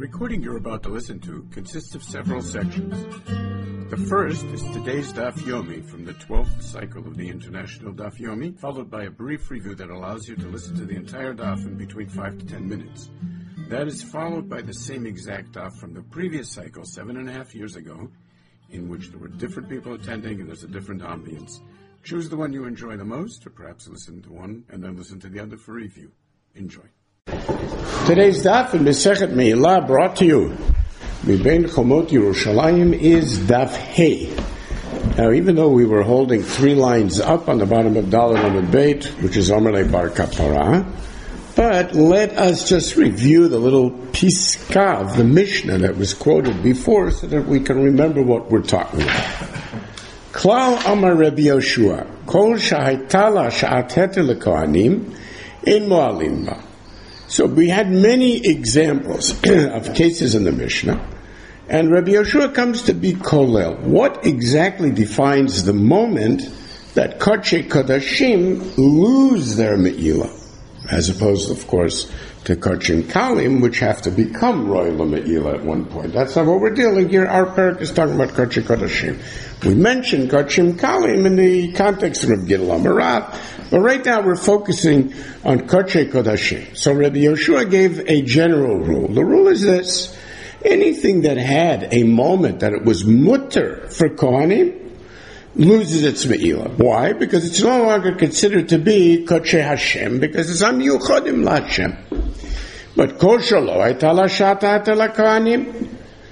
recording you're about to listen to consists of several sections. The first is today's Daf Yomi from the 12th cycle of the International Daf Yomi, followed by a brief review that allows you to listen to the entire Daf in between 5 to 10 minutes. That is followed by the same exact Daf from the previous cycle, 7.5 years ago, in which there were different people attending and there's a different ambience. Choose the one you enjoy the most, or perhaps listen to one and then listen to the other for review. Enjoy. Today's Daf in Masechet Me'ilah, brought to you Mibein Chomot Yerushalayim, is Daf Hey. Now, even though we were holding 3 lines up on the bottom of Dalet Amud Beit, which is Omer Bar Kapara, but let us just review the little piska of the Mishnah that was quoted before so that we can remember what we're talking about. Klal Amar Rabbi Yoshua, Kol Shahaytala Sha'at Heter LeKohanim, Ein Mo'alim Ba. So we had many examples of cases in the Mishnah, and Rabbi Yoshua comes to be kolel. What exactly defines the moment that Kodesh Kodashim lose their Me'ilah, as opposed, of course, to Kodshim Kalim, which have to become Royal Me'ilah at one point? That's not what we're dealing here. Our parak is talking about Kodesh Kodashim. We mentioned Kodshim Kalim in the context of Gidol Amarath, but right now we're focusing on Kodesh Kodashim. So Rabbi Yoshua gave a general rule. The rule is this: anything that had a moment that it was mutter for Kohanim loses its Me'ilah. Why? Because it's no longer considered to be Kodesh Hashem, because it's Amiyuchodim LaHashem. But Kol Shelo Hayta Sha'at Heter LeKohanim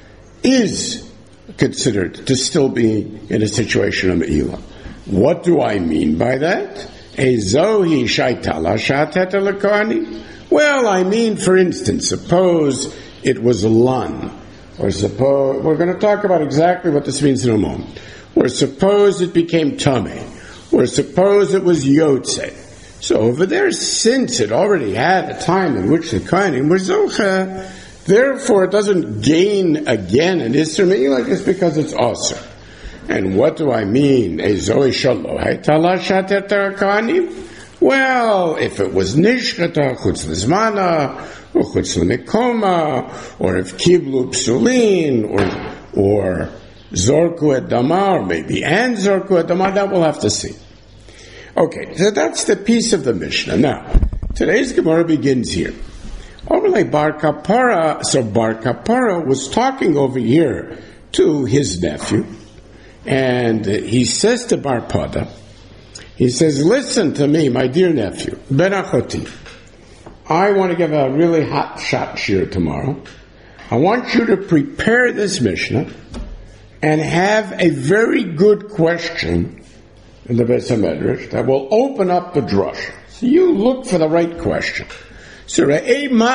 is considered to still be in a situation of Me'ilah. What do I mean by that? Ezohi Shaytala Sha'at Heter LeKohanim? Well, I mean, for instance, suppose it was lan, or suppose, we're going to talk about exactly what this means in a moment, or suppose it became tameh, or suppose it was yotze. So over there, since it already had a time in which the kohanim were zocha, therefore it doesn't gain again an Isser Me'ilah just because it's aser. And what do I mean? Ezoi shelo hayta Sha'at Heter LeKohanim? Well, if it was nishchata chutz l'zmana, or chutz l'mekoma, or if kiblu psulin, or zorku et damar, or maybe and zorku et damar, that we'll have to see. Okay, so that's the piece of the Mishnah. Now, today's Gemara begins here. Omer Bar Kapara, so Bar Kapara was talking over here to his nephew, and he says to Bar Pada, he says, listen to me, my dear nephew, Ben Achoti, I want to give a really hot shot shir tomorrow. I want you to prepare this Mishnah and have a very good question in the Beis HaMedrash that will open up the drush. So you look for the right question. So go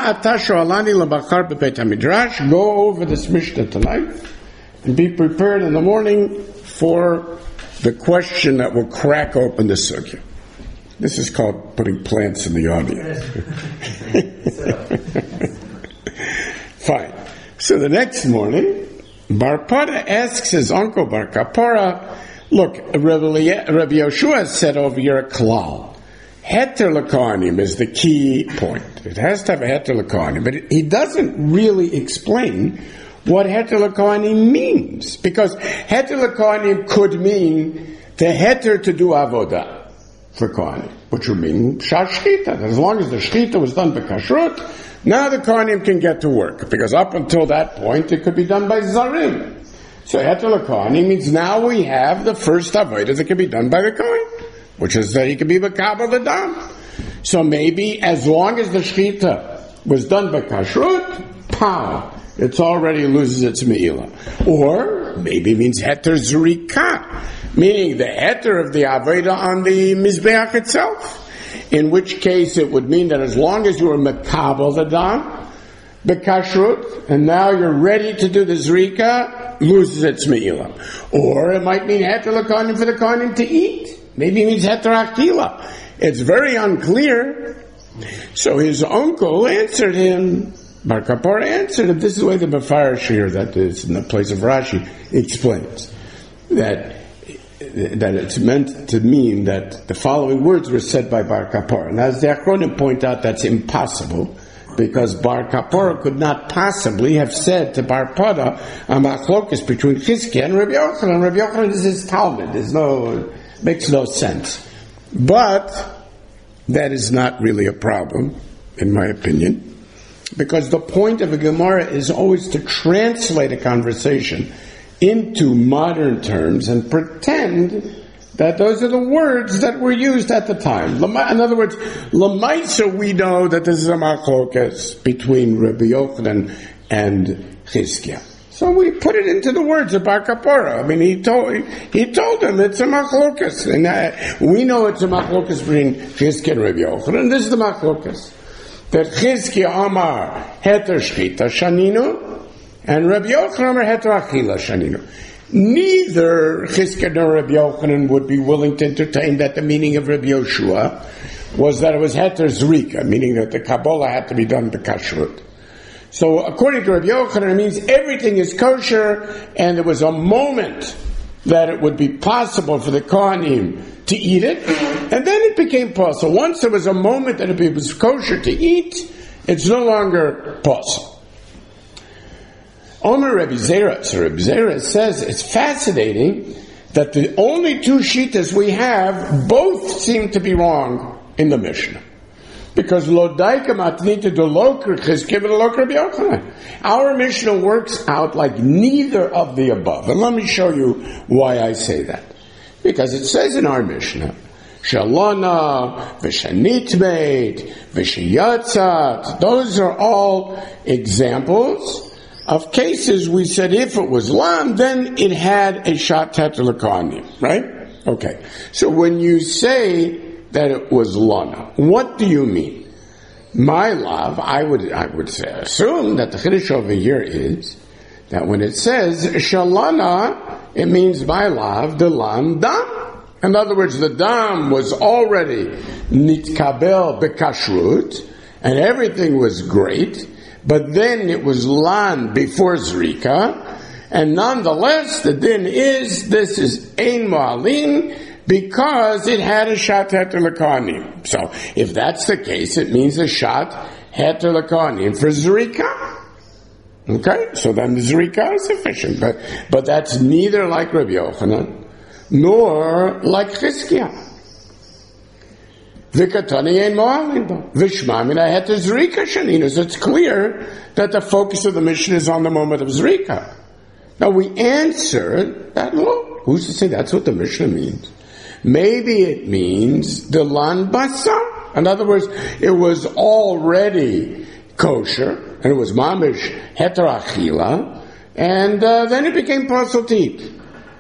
over this Mishnah tonight and be prepared in the morning for the question that will crack open the sugya. This is called putting plants in the audience. Fine. So the next morning, Bar Pada asks his uncle Bar Kapara, look, Rabbi Yoshua said over here a klal. Heter LeKohanim is the key point. It has to have a Heter LeKohanim, but he doesn't really explain what Heter LeKohanim means, because Heter LeKohanim could mean the Heter to do avodah for Kohanim, which would mean Shashchita. As long as the Shchita was done by Kashrut, now the Kohanim can get to work, because up until that point it could be done by Zarim. So Heter LeKohanim means now we have the first avodah that can be done by the Kohen, which is that he can be Makabel the Dam. So maybe as long as the Shchita was done by Kashrut, it already loses its Me'ilah. Or maybe it means Heter Zurika, meaning the Heter of the avodah on the Mizbeach itself. In which case it would mean that as long as you were Makabel the Dam, the Kashrut, and now you're ready to do the Zrika, loses its Me'ilah. Or it might mean Heter LeKohanim for the Kohanim to eat. Maybe it means Heter Achila. It's very unclear. So his uncle answered him, Bar Kapara answered him, this is the way the Mefarish here, that is in the place of Rashi, explains, that it's meant to mean that the following words were said by Bar Kapara. And as the Achronim point out, that's impossible, because Bar Kapora could not possibly have said to Bar Pada a machlokas between Chizkiah and Rabbi Yochanan. Rabbi Yochanan is his Talmud. Makes no sense. But that is not really a problem, in my opinion, because the point of a Gemara is always to translate a conversation into modern terms and pretend that those are the words that were used at the time. In other words, Lamaisa, we know that this is a machlokas between Rabbi Yochanan and Chizkiah. So we put it into the words of Bar Kapora. I mean, he told him it's a machlokas. And we know it's a machlokas between Chizkiah and Rabbi Yochanan. And this is the machlokas. That Chizkiah Amar Heter Shchita Shaninu, and Rabbi Yochanan Amar Heter Achila Shaninu. Neither Chizkiah nor Rabbi Yochanan would be willing to entertain that the meaning of Rabbi Yoshua was that it was Heter Zrika, meaning that the Kabbalah had to be done to kashrut. So according to Rabbi Yochanan, it means everything is kosher, and there was a moment that it would be possible for the Kohanim to eat it, and then it became possible. Once there was a moment that it was kosher to eat, it's no longer possible. Omer Rabbi Zera. So Rabbi Zera says it's fascinating that the only two shittas we have both seem to be wrong in the Mishnah. Because lo daika matnita do loker Chizkiah v'lo loker Rabbi Yochanan. Our Mishnah works out like neither of the above. And let me show you why I say that. Because it says in our Mishnah, Shalona, v'shanitmeit, v'shiyatzat. Those are all examples of cases we said if it was lam, then it had a shat heter l'kohanim, right? Okay. So when you say that it was lana, what do you mean? My love, I would say, assume that the chiddush over here is that when it says shalana, it means my love, the lam dam. In other words, the dam was already nitkabel bekashrut, and everything was great. But then it was lan before zrika, and nonetheless the din is this is ein mo'alin because it had a shat heter l'kohanim. So if that's the case, it means a shat heter l'kohanim for zrika. Okay, so then the zrika is sufficient, but that's neither like Rabbi Yochanan nor like Chizkiah. So it's clear that the focus of the Mishnah is on the moment of Zrika. Now we answer that, look, who's to say that's what the Mishnah means? Maybe it means the lan basa. In other words, it was already kosher, and it was mamish heter achila, and then it became possible to eat.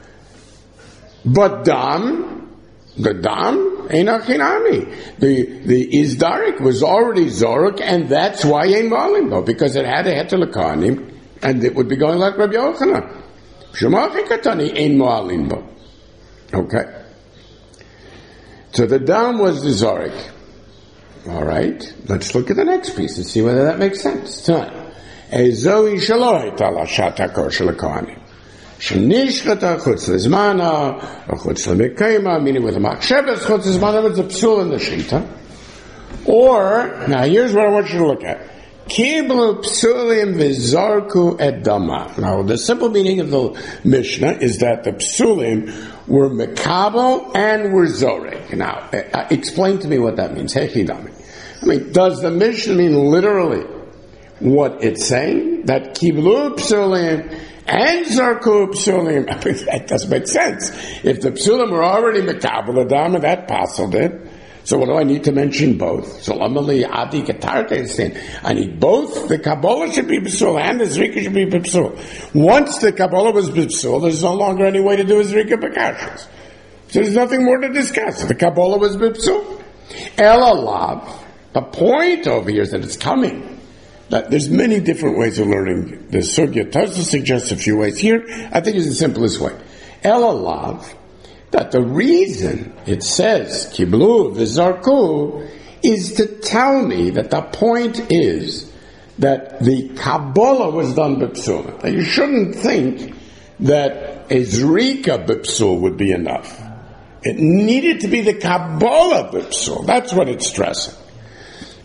But the dam, Einachinami. The Izdarik was already Zoruk, and that's why Ein Mo'alimbo, because it had a heter l'kohanim, and it would be going like Rabbi Yochanan. Shemachi katani Ein Mo'alimbo. Okay. So the dam was the Zoruk. Alright, let's look at the next piece and see whether that makes sense. Ezoi shelo heta l'shat hakosher l'kohanim. Shenishchata chutz lizmana, or chutz lemekayma, meaning with a machshavas chutz lizmana, it's a psul in the shita. Or, now here's what I want you to look at. Kiblu psulim v'zarku et dama. Now the simple meaning of the Mishnah is that the psulim were mekabel and were zorek. Now, explain to me what that means. Hechidami. I mean, does the Mishnah mean literally what it's saying? That kiblu psulim and Zarku Psulim, that doesn't make sense. If the Psulim were already Mekabel Adama, that possible did. So what do I need to mention both? So Lamali Adi Katarte is saying, I need both. The Kabbalah should be Psul and the Zrika should be Psul. Once the Kabbalah was Psul, there's no longer any way to do a Zrika Bekashas. So there's nothing more to discuss. The Kabbalah was Psul. Elalav. The point over here is that it's coming. That there's many different ways of learning the sugya. Tosfos suggests a few ways. Here, I think is the simplest way. Elalav, that the reason it says kiblu v'zarku is to tell me that the point is that the Kabbalah was done b'psul. That you shouldn't think that a zrika b'psul would be enough. It needed to be the Kabbalah b'psul. That's what it's stressing.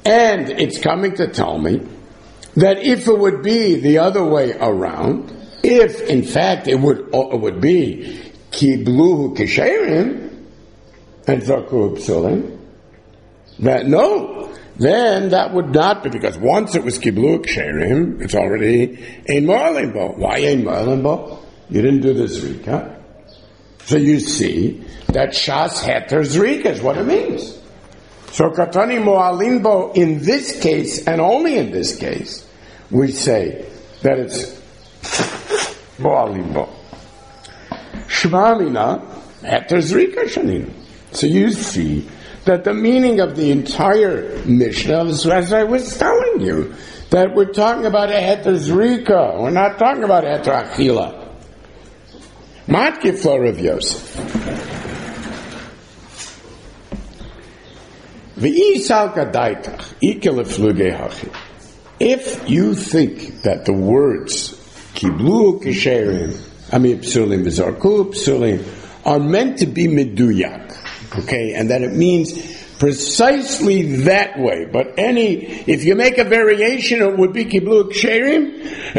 And it's coming to tell me that if it would be the other way around, if in fact it would be kibluhu kisherim and zarku psulim, that no, then that would not be, because once it was kibluhu kisherim, it's already ein mo'alim bo. Why ein mo'alim bo? You didn't do the zrika. So you see that shas heter zrika is what it means. So katani mo'alim bo, in this case, and only in this case, we say that it's mo'alim bo. Shmamina heter zrika shanina. So you see that the meaning of the entire Mishnah is, as I was telling you, that we're talking about a heter zrika. We're not talking about heter achila. Matkif Rav Yosef. If you think that the words kiblu kisherim, psulim v'zarku psulim, are meant to be meduyak, okay, and that it means precisely that way, but if you make a variation, it would be kiblu kisherim,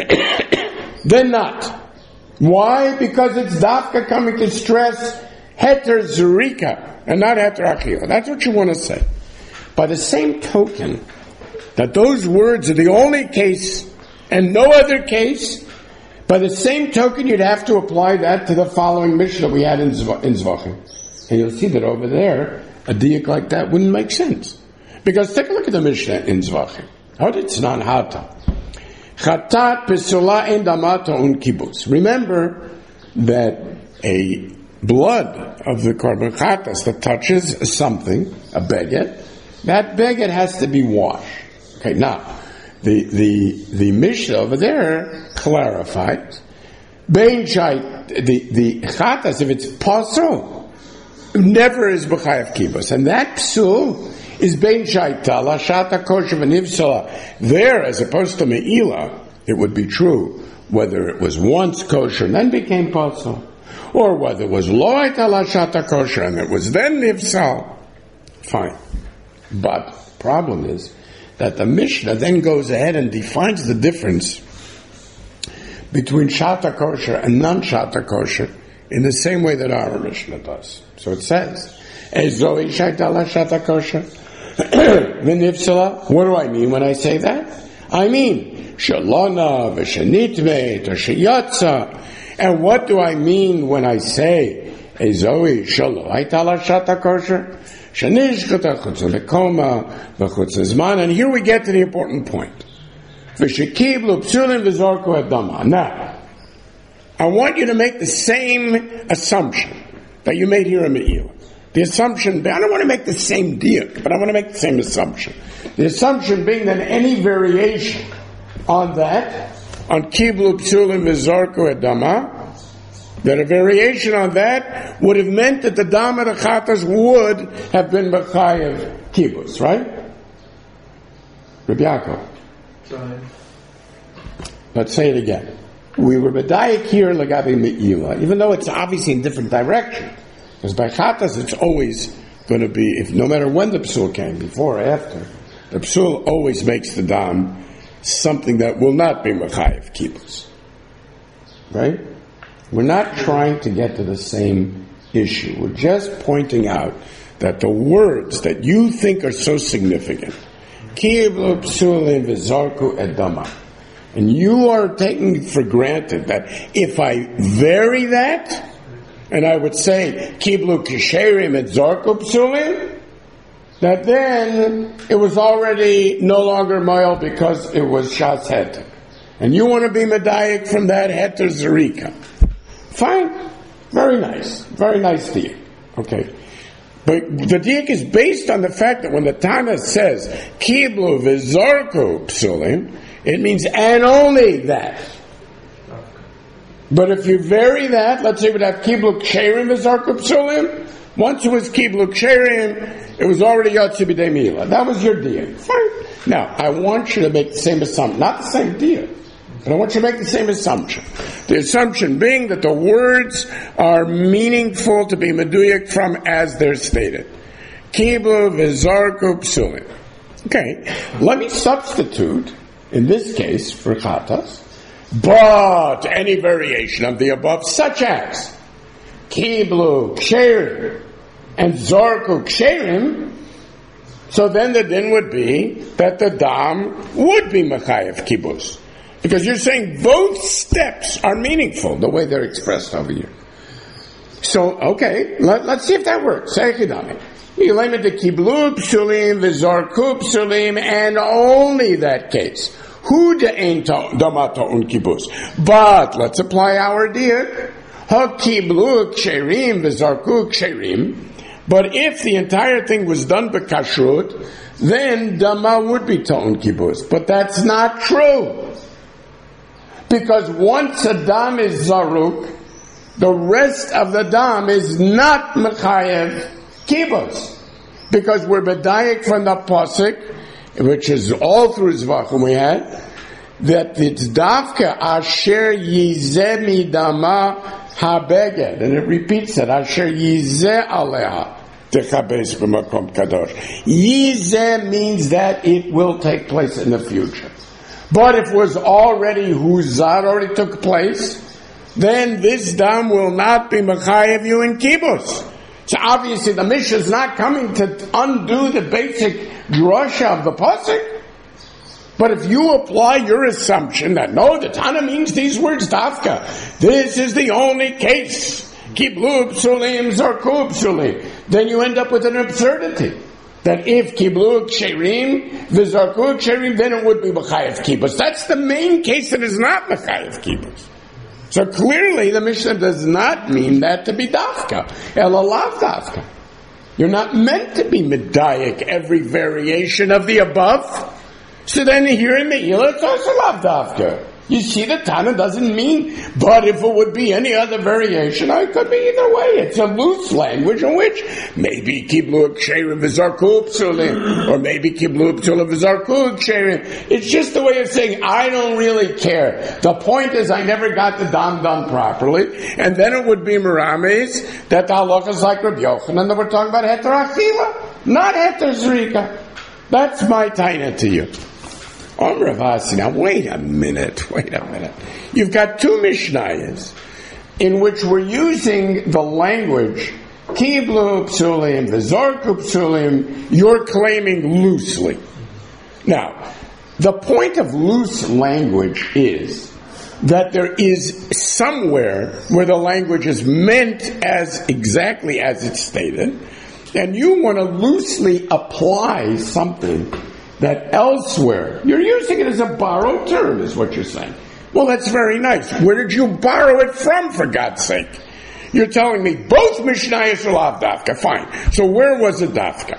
then not. Why? Because it's dafka coming to stress heter zrika and not heter achila. That's what you want to say. By the same token, that those words are the only case and no other case, by the same token you'd have to apply that to the following Mishnah we had in Zvachim. And you'll see that over there, a diak like that wouldn't make sense. Because take a look at the Mishnah in Zvachim. How did Tznan Hata? Chatat pesula en damato un kibutz. Remember that a blood of the korban chatas that touches something, a beged, that beged has to be washed. Okay, now the Mishnah over there clarified the chatas, if it's pasul, never is b'chayav kibutz, and that psul is bein shaita la shata kosher v'nivsala. There, as opposed to me'ila, it would be true whether it was once kosher and then became pasul, or whether it was lo aita la shata kosher and it was then nivsal. Fine. But the problem is that the Mishnah then goes ahead and defines the difference between shata kosher and non-shata kosher in the same way that our Mishnah does. So it says, Ezoi shaita la shata kosher. What do I mean when I say that? I mean shalona v'shenitve sheyatza. And what do I mean when I say ezoi shalo hayta la shata kosher shenishchata chutz lekoma v'chutz zman? And here we get to the important point. V'shekiblu psulim v'zorku adama. Now, I want you to make the same assumption that you made here in Me'ila. The assumption, I don't want to make the same diak, but I want to make the same assumption. The assumption being that any variation on that, on kiblu psulim v'zarku edama, that a variation on that would have meant that the dam of the chatas would have been b'chayav kibbutz, right? Rabbi Yaakov. Let's say it again. We were medayik here l'gabi me'ila, even though it's obviously in different direction. Because by chatas, it's always going to be, if no matter when the psul came, before or after, the psul always makes the dam something that will not be mechayev kibbutz. Right? We're not trying to get to the same issue. We're just pointing out that the words that you think are so significant, kiblu psulim v'zarku edama, and you are taking for granted that if I vary that, and I would say, kiblu kisherim et zarku psulim, that then it was already no longer moil because it was shas heter. And you want to be medayik from that heter zerika. Fine. Very nice. Very nice diak. Okay. But the diak is based on the fact that when the Tana says, kiblu v'zarku psulim, it means and only that. But if you vary that, let's say we'd have kiblu ksherim v'zarku psulim. Once it was kiblu ksherim, it was already yotzi b'dei mila. That was your diak. Fine. Now, I want you to make the same assumption. Not the same diak, but I want you to make the same assumption. The assumption being that the words are meaningful to be meduyak from as they're stated. Kiblu v'zarku psulim. Okay, let me substitute, in this case, for chatas, but any variation of the above, such as kiblu ksherim and zorku ksherim, so then the din would be that the dam would be mechayev kibus. Because you're saying both steps are meaningful, the way they're expressed over here. So, okay, let's see if that works. Yilayim de kiblu psulim v'zorku psulim, and only that case. Hu de'ein damato un kibus. But let's apply our diak. Ha kiblu ksherim v'zorku ksherim. But if the entire thing was done b'kashrut, then dama would be ta'un kibus. But that's not true. Because once a dam is zaruk, the rest of the dam is not mechayev kibus. Because we're bedayik from the pasuk, which is all through Zvachim we had, that it's dafka asher yizeh midama habeged, and it repeats it, asher yizeh aleha techabes b'makom kadosh. Yizeh means that it will take place in the future. But if it was already huzar, already took place, then this dam will not be mechayev you in kibbutz. So obviously the Mishnah is not coming to undo the basic drasha of the pasuk. But if you apply your assumption that no, the Tana means these words dafka, this is the only case, kiblu psulim zorku psulim, then you end up with an absurdity. That if kiblu ksherim v'zarku ksherim, then it would be mechayev kibbutz. That's the main case that is not mechayev kibbutz. So clearly the Mishnah does not mean that to be dafka. Elalav dafka. You're not meant to be medayik every variation of the above. So then here in Me'ila, it's also lav dafka. You see, the Tana doesn't mean, but if it would be any other variation, it could be either way. It's a loose language in which maybe kiblu ksherim v'zarku psulim, or maybe kiblu psulim v'zarku ksherim. It's just a way of saying, I don't really care. The point is, I never got the dam done properly, and then it would be merames that the halacha is like Rabbi Yochanan, that we're talking about heter achila, not heter zrika. That's my taina to you. Ravasi, now wait a minute. You've got two Mishnayos in which we're using the language kiblu psulim, v'zorku psulim, you're claiming loosely. Now, the point of loose language is that there is somewhere where the language is meant as exactly as it's stated, and you want to loosely apply something that elsewhere, you're using it as a borrowed term, is what you're saying. Well, that's very nice. Where did you borrow it from, for God's sake? You're telling me both Mishnayos are lav dafka. Fine. So where was the dafka?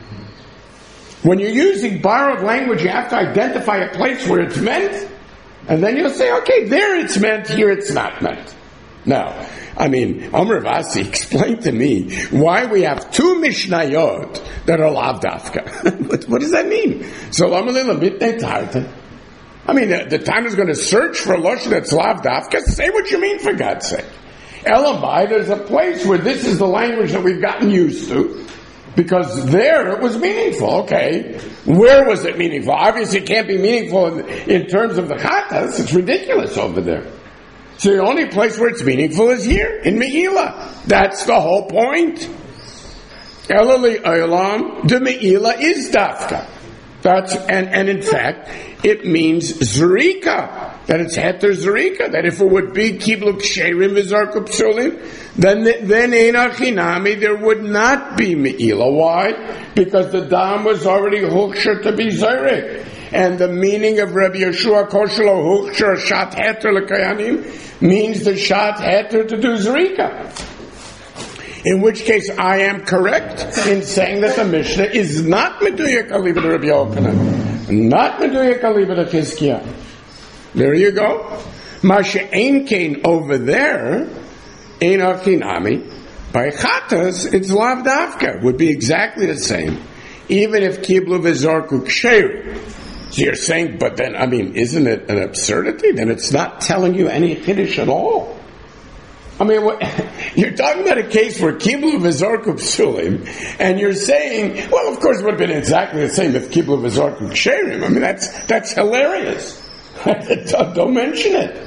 When you're using borrowed language, you have to identify a place where it's meant, and then you'll say, okay, there it's meant, here it's not meant. Now, Omer Vasi, explain to me why we have two Mishnayot that are lav dafka. What does that mean? So, the time is going to search for a lashon that's lav dafka. Say what you mean, for God's sake. Elamai, there's a place where this is the language that we've gotten used to, because there it was meaningful. Okay, where was it meaningful? Obviously, it can't be meaningful in terms of the chatas. It's ridiculous over there. So the only place where it's meaningful is here, in Me'ila. That's the whole point. Elali Olam, the Me'ila is dafka. And in fact, it means zrika, that it's heter zrika, that if it would be kiblu ksherim v'zarku psulim, then ein achinami, there would not be Me'ila. Why? Because the dam was already huksher to be zarik. And the meaning of Rabbi Yeshua Koshelo Huksher Shat Heter L'Kayanim means the Shat Heter to do Zrika. In which case I am correct in saying that the Mishnah is not Meduyak Aliba to Rabbi Yochanan, not Meduyak Aliba to Chizkiah. There you go. Masha Ein Kain over there, Ein Achinami, by Chatas, it's Lav Dafka, would be exactly the same, even if Kiblu V'Zorku Ksheru. So you're saying, but then, isn't it an absurdity? Then it's not telling you any Kiddush at all. I mean, you're talking about a case where Kiblu v'zorku psulim, and you're saying, well, of course, it would have been exactly the same if Kiblu v'zorku ksherim. I mean, that's hilarious. Don't mention it.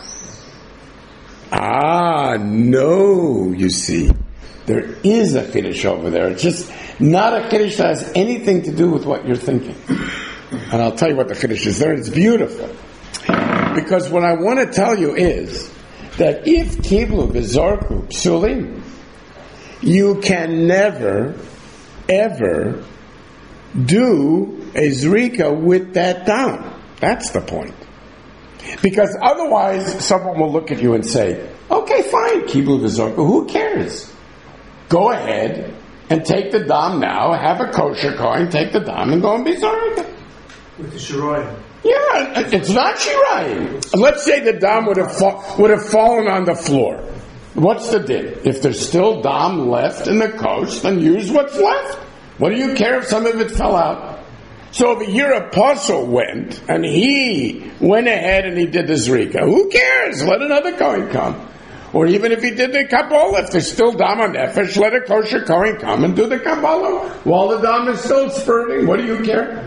No, you see. There is a Kiddush over there. It's just not a Kiddush that has anything to do with what you're thinking. And I'll tell you what the Kiddush is there. It's beautiful. Because what I want to tell you is that if Kiblu v'zorku psulim, you can never, ever do a zrika with that dam. That's the point. Because otherwise, someone will look at you and say, okay, fine, Kiblu v'zorku, who cares? Go ahead and take the dam now, have a kosher coin, take the dam and go and be zrika. With the shirayim. Yeah, it's not shirayim. Let's say the dam would have fallen on the floor. What's the din? If there's still dam left in the kosh, then use what's left. What do you care if some of it fell out? So over here, Apostle went, and he went ahead and he did the zrika. Who cares? Let another kohen come. Or even if he did the Kabbalah, if there's still dam on nefesh, let a kosher kohen come and do the Kabbalah while the dam is still spurting. What do you care?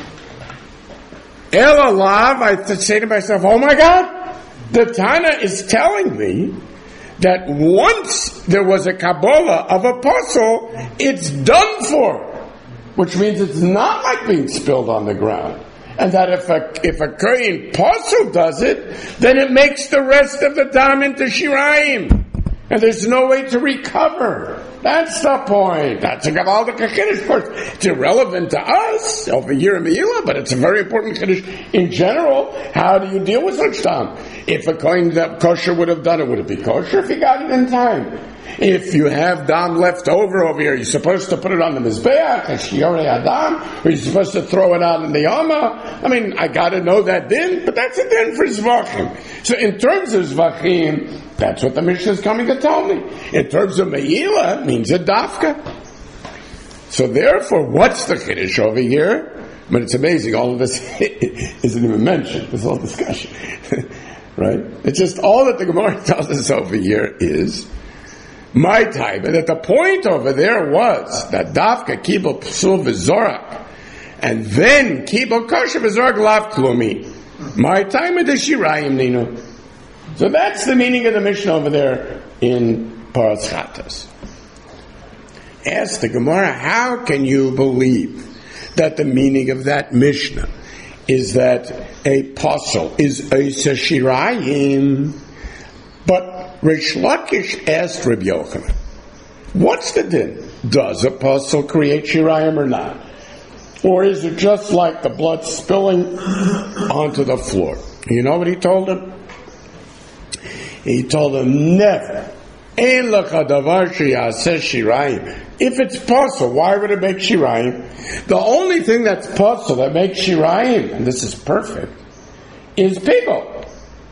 El Alav, I say to myself, oh my God, the Tana is telling me that once there was a Kabbalah of Apostle, it's done for. Which means it's not like being spilled on the ground. And that if a Kohen Apostle does it, then it makes the rest of the dam into Shirayim. And there's no way to recover. That's the point. That's a Gavaldik Kiddush. Of course, it's irrelevant to us over here in Meila, but it's a very important Kiddush in general. How do you deal with such dam? If a Kohen kosher would have done it, would it be kosher if he got it in time? If you have dam left over here, you're supposed to put it on the Mizbeach, a Shiorei Adam, or you're supposed to throw it out in the Yama. I mean, I gotta know that din, but that's a din for Zvachim. So in terms of Zvachim, that's what the Mishnah is coming to tell me. In terms of Meila, it means a Dafka. So therefore, what's the Kiddush over here? But it's amazing, all of this isn't even mentioned, this whole discussion. Right? It's just all that the Gemara tells us over here is my type, and that the point over there was that Dafka Kibel Psul v'Zorak, and then Kibel Kosher v'Zorak Lav Klumi. My time of the Shirayim Nino. So that's the meaning of the Mishnah over there in Paras Chatas. Ask the Gemara, how can you believe that the meaning of that Mishnah is that a posel is a Shirayim? But Rish Lakish asked Rabbi Yochanan, what's the din? Does a posel create Shirayim or not? Or is it just like the blood spilling onto the floor? You know what he told him? He told him, never. Ein lecha davar sheyaseh shirayim. If it's posel, why would it make shirayim? The only thing that's posel that makes shirayim, and this is perfect, is pigol.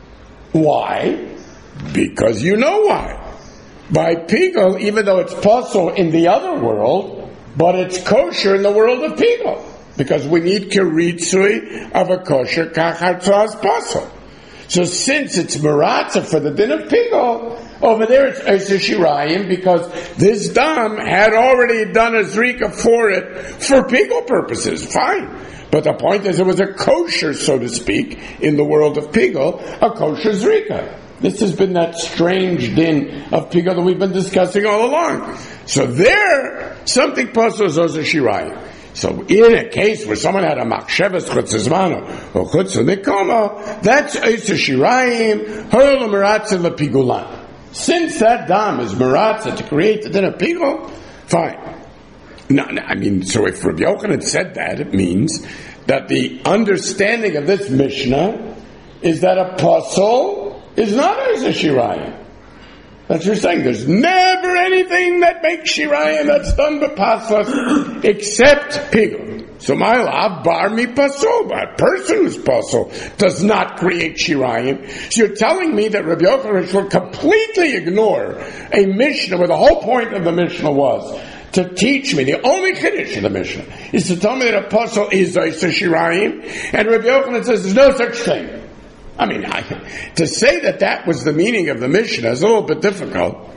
Why? Because you know why. By pigol, even though it's posel in the other world, but it's kosher in the world of pigol. Because we need kiritzui of a kosher kachartzas posel. So since it's maratza for the din of pigol, over there it's Eisa Shirayim because this dam had already done a zrika for it for pigol purposes. Fine. But the point is it was a kosher, so to speak, in the world of pigol, a kosher zrika. This has been that strange din of pigol that we've been discussing all along. So there, something passes as a Shirayim. So in a case where someone had a machshavas chutzizmano or chutznikoma, that's Eisa Shirayim, hurl meratza lepigulan. Since that dam is meratza to create the din of pigol, fine. No, I mean, so if Rabbi Yochanan said that, it means that the understanding of this Mishnah is that a posel is not Eisa Shirayim. That's what you're saying. There's never anything that makes Shirayim that's done by Pasach except Pigul. So my love, bar mi pasol. A person who's pasol does not create Shirayim. So you're telling me that Rabbi Yochanan will completely ignore a Mishnah where the whole point of the Mishnah was to teach me, the only Kiddush of the Mishnah is to tell me that a pasol is Eisa Shirayim, and Rabbi Yochanan says there's no such thing. I mean, to say that was the meaning of the Mishnah is a little bit difficult.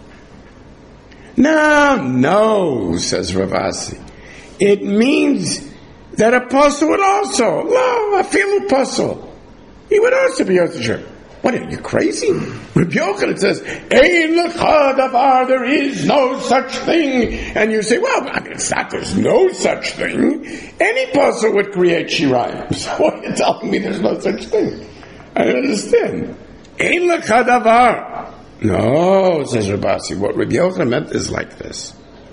No, says Rav Asi. It means that a puzzle would also, a filu puzzle, he would also be Yosef. What, are you crazy? Rabbi Yochanan says, Ein lecha davar, there is no such thing. And you say, well, I mean, it's not there's no such thing. Any puzzle would create shirayim. So what are you telling me there's no such thing? I don't understand. Ein lecha davar. No, says Rabasi, what Rabbi Yochanan meant is like this.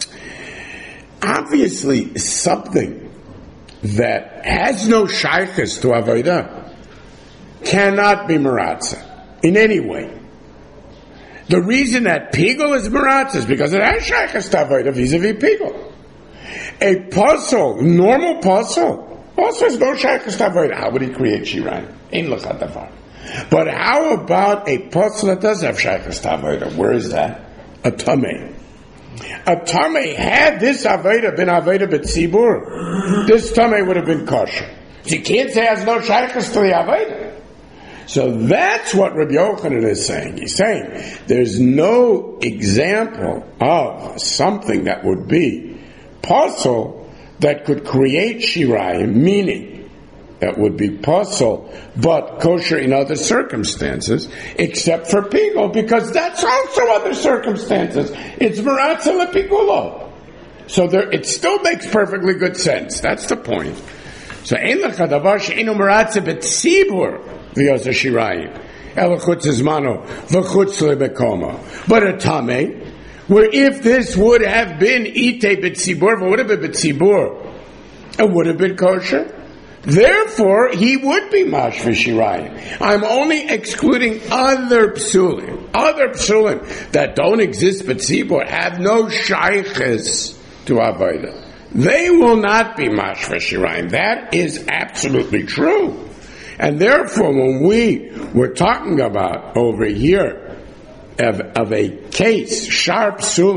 Obviously, something that has no shaykhis to avodah cannot be maratza in any way. The reason that pigul is maratza is because it has shaykhis to avodah vis-a-vis pigul. A puzzle, normal puzzle, also has no shaykhis to avodah. How would he create shirayim? Ein lecha davar. But how about a puzzle that does have shaykhis to avodah? Where is that? A tameh. A tameh, had this avodah been avodah b'tzibur, this tameh would have been kosher. So you can't say it has no shaykhis to the avodah. So that's what Rabbi Yochanan is saying. He's saying there's no example of something that would be puzzle that could create shirayim, meaning that would be puzzle but kosher in other circumstances, except for pigul, because that's also other circumstances. It's maratza lepigulo. So it still makes perfectly good sense. That's the point. So ein lecha davar she'einu maratza b'tzibur v'yosa shirayim elachutz zmano v'chutz lebekomo. But a tameh, where if this would have been ite b'tzibur, if it would have been b'tzibur, it would have been kosher. Therefore, he would be mashva shirayim. I'm only excluding other psulim that don't exist b'tzibur, have no shaykhis to avodah. They will not be mashva shirayim. That is absolutely true. And therefore, when we were talking about over here of a case, sharp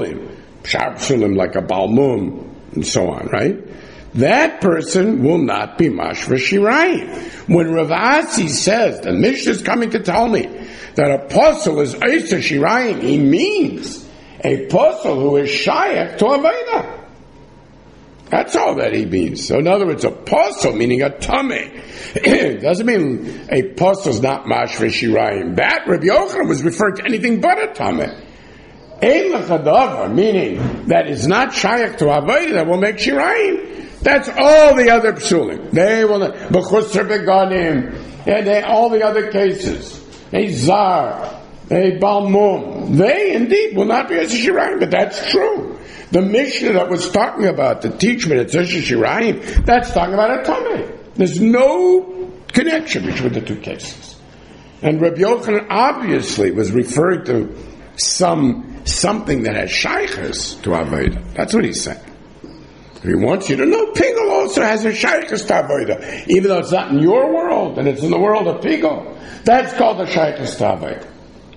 psulim like a balmum and so on, right? That person will not be mashva shirayim. When Rav Asi says, the Mishnah is coming to tell me that a puzzle is oisa shirayim, he means a puzzle who is shayach to avodah. That's all that he means. So in other words, a puzzle, meaning a tameh, doesn't mean a puzzle is not mashva shirayim. That Rabbi Yochanan was referring to anything but a tameh. Ein lecha davar, meaning that is not shayach to avodah, that will make shirayim. That's all the other psulim. They will not. B'chusar beganim, and all the other cases. A zar, a balmum. They indeed will not be as a shirayim, but that's true. The Mishnah that was talking about the teachment at Zosha Shirayim, that's talking about a tameh. There's no connection between the two cases. And Rabbi Yochanan obviously was referring to something that has shaykhis to avodah. That's what he's saying. He wants you to know pigul also has a shaykhis to avodah, even though it's not in your world and it's in the world of pigul. That's called a shaykhis to avodah.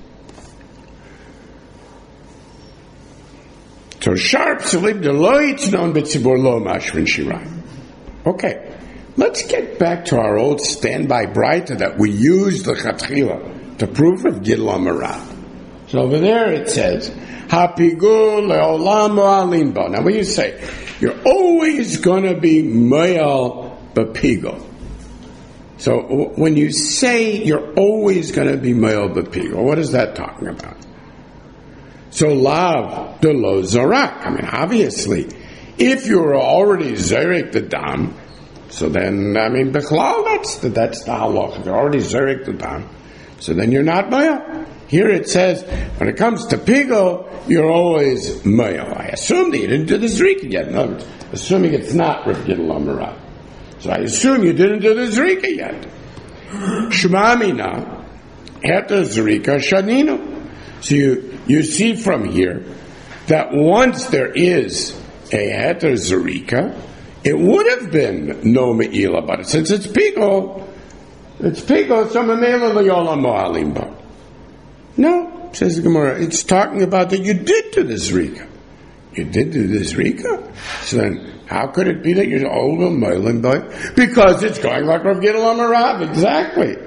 So sharp salim de lo yitznon betzibur lo mashvin shirayim. Okay, let's get back to our old standby braita that we used the chatchila to prove of Gidul Amarav. So over there it says hapigul leolam mo'alim bo. Now when you say you're always going to be mo'al b'pigul, so when you say you're always going to be mo'al b'pigul, what is that talking about? So lav de lo zorak. I mean, obviously, if you're already zerek the dam, so then bechlal that's the halach. If you're already zerek the dam, so then you're not mo'al. Here it says when it comes to pigul, you're always mo'al. I assume that you didn't do the zrika yet. No, assuming it's not Rav Gidul Amarav. So I assume you didn't do the zrika yet. Shema mina heter zrika shaninu. So you see from here that once there is a heter zerika, it would have been no me'ila, but since it's pigul, so me'ila le'olam mo'alim bo. No, says the Gemara, it's talking about that you did do the zerika. You did do the zerika? So then, how could it be that you're over mo'alim bo? Because it's going like Rav Gidul Amarav, exactly.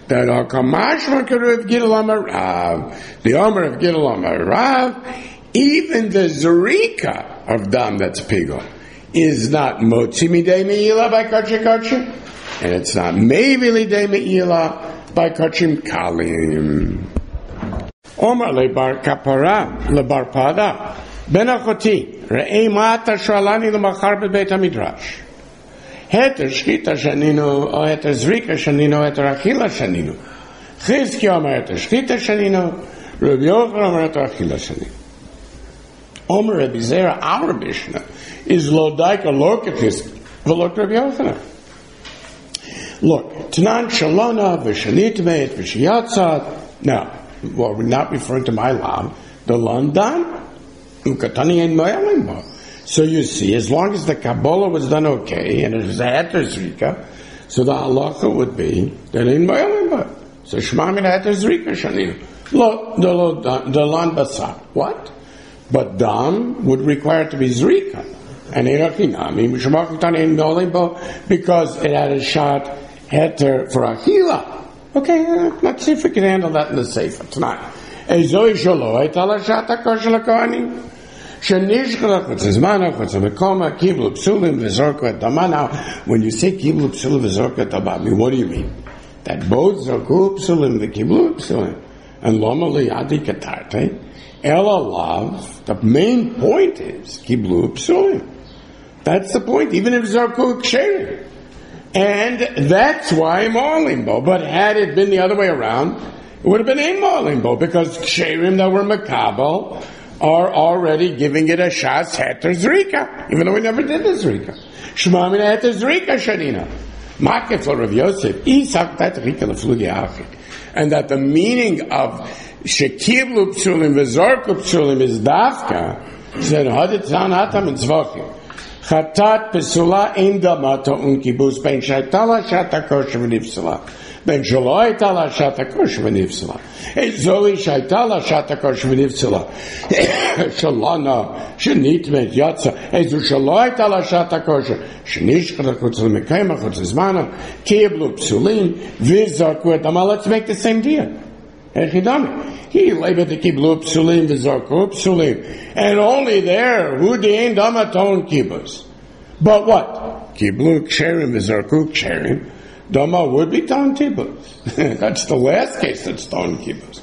that Akamashma Karev Gidel Amarav, the Omer of Gidel Amarav, even the Zerika of Dam that's Pigel is not Motzi Midei Me'ila by Kachim, and it's not Me'vili Dei Me'ila by Kachim Kalim. Omer lebar kapara lebar pada ben achoti re'ei ma'ata shalani lemachar bebeit hamidrash heter shchita shaninu o heter zrika shaninu o heter achila shaninu Chizki omer heter shchita shaninu Rabbi Yochanan omer heter achila shaninu. Omer Rabbi Zera, our Mishnah, is lo daika lokachis v'lok Rabbi Yochanan. Look, Tanan Shalona v'shanitmeit v'shiyatzad. Now, well, we're not referring to my lav, the London, ukatani and moyalimba. So you see, as long as the Kabbalah was done okay, and it was a heter zrika, so the halacha would be that in moyalimba. So shma min heter zrika shaninu. The lan basar. What? But dam would require it to be zrika. And erachinami, mishmachutani in moyalimba, because it had a shot heter for achila. Okay, let's see if we can handle that in the Sefer tonight. Ezoi shaloi talashata koshel hakohanim shenishchalach v'tzizmanach v'tzimekoma kiblu psulim v'zorko et dama. Now, when you say kiblu psulim v'zorko et dama, I mean, what do you mean? That both zorku psulim v'kiblu psulim and loma liyadi katarte ela lav. The main point is kiblu psulim. That's the point. Even if zorku ksherim. And that's why Mo'alimbo. But had it been the other way around, it would have been a Mo'alimbo, because Ksherim that were Makabal are already giving it a Shas Heter Zrika, even though we never did the Zrika. Shema Min Heter Zrika Shanina. Makef for Rav Yosef, Isak Tat Rika Leflugi Achik. And that the meaning of Shekiblu Psulim V'Zorku Psulim is Dafka, said Hadit Zan Hatam and Tzvachim. Chatat pesula ein damato un kibus ben shaitala shata kosher v'nifsala ben shelo haitala shata kosher v'nifsala ezoli shaitala shata kosher v'nifsala shalana shenitmet yatsa ezu shelo haitala shata kosher shenishchata chutz l'mekayma chutz l'zmana kiblu psulim v'zarku et dama. Let's make the same deal. He labeled the kiblu psulim v'zarku psulim, and only there who the ein damaton kibus. But what? Kiblu ksherim v'zarku ksherim. Dama would be ton kibus. That's the last case that's ton kibus.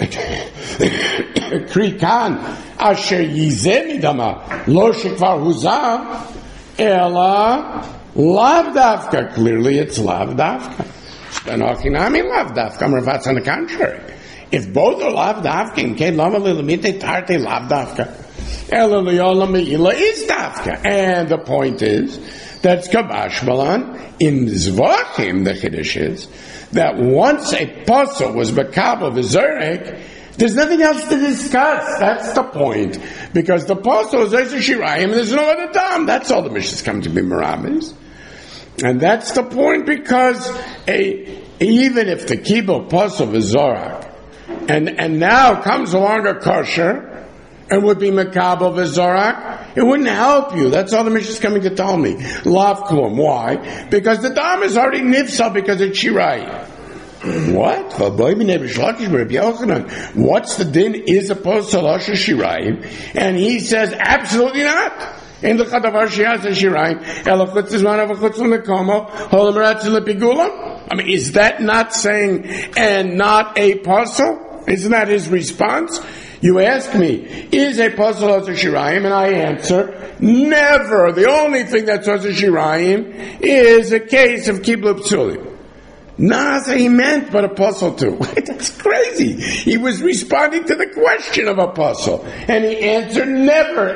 Krikan asher yizeh midama lo shekvar huzav ela lav dafka. Clearly, it's lav dafka. Stenochinami lav dafka. Mervatz on the contrary. If both are lav dafka, okay, lama lilamite tarte lav dafka. Ela liyola me'ila is dafka. And the point is, that's Kabash Malan. In Zvachim, the Chiddush is, that once a puzzle was Makabel v'Zerek, there's nothing else to discuss. That's the point. Because the puzzle is Ezer Shirayim, and there's no other dam. That's all the missions come to be Meramis. And that's the point, because even if the Kibel puzzle v'Zorak, and now comes along a kosher, and would be Makabel v'Zorak, it wouldn't help you. That's all the Mishnah is coming to tell me. Lav klum. Why? Because the dam is already nifsa because it's shirai. What? What's the din is opposed to Lasha Shirayim? And he says, absolutely not. In the Chadavar Shiyaz Shirayim, Elachutz is one of a chutz l'mekomo, holomeratz l'pigula. I mean, is that not saying, and not a puzzle? Isn't that his response? You ask me, is a puzzle as a Shirayim? And I answer, never. The only thing that's as a Shirayim is a case of Kiblu Psulim. Nasa he meant, but a puzzle too. That's crazy. He was responding to the question of a puzzle. And he answered, never.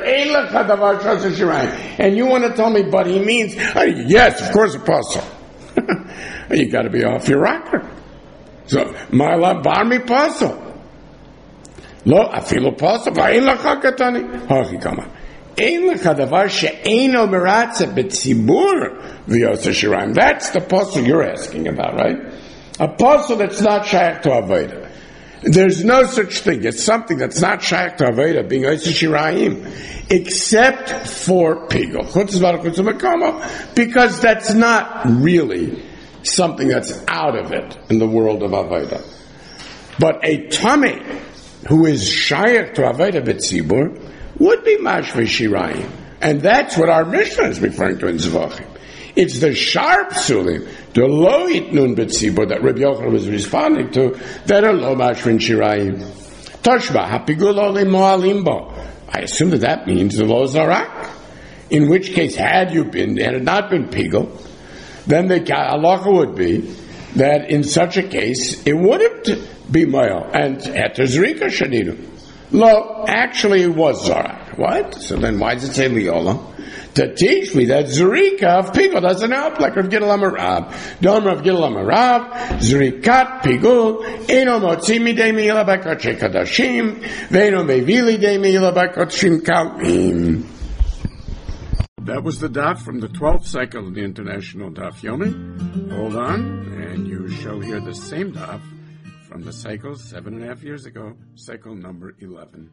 And you want to tell me, but he means, yes, of course a puzzle. You got to be off your rocker. So, Marla Barmi puzzle. Lo, afilo puzzle. Va'in lacha katani. Hachi kama. Ein lecha davar she'eino meratze b'tzibur v'yoseh shirayim. That's the puzzle you're asking about, right? A puzzle that's not shaykh to Aveda. There's no such thing. It's something that's not shaykh to Aveda, being yoseh shirayim, except for pigel. Because that's not really something that's out of it in the world of Avodah. But a Tamei who is shayach to Avodah B'tzibur would be mashvei shirayim. And that's what our Mishnah is referring to in Zvachim. It's the sharp psulim, the lo itnun b'tzibur that Rabbi Yochanan was responding to, that are lo mashvei shirayim. Toshba, hapigul olim mo'alim bo. I assume that means the lo zarak. In which case, had it not been pigul, then the halacha would be that in such a case, it wouldn't be moel, and heter zrika shaninu. Lo, actually it was zarak. What? So then why does it say liola? To teach me that zrika of pigul doesn't help, like Rav Gidel Amarav. Dom Rav Gidel Amarav, zrikat pigul, eno motzi midei meila b'kodesh kadashim, ve'eno mevili dei meila b'kodeshim kalim. That was the daf from the 12th cycle of the International Daf Yomi. Hold on, and you shall hear the same daf from the cycle 7.5 years ago, cycle number 11.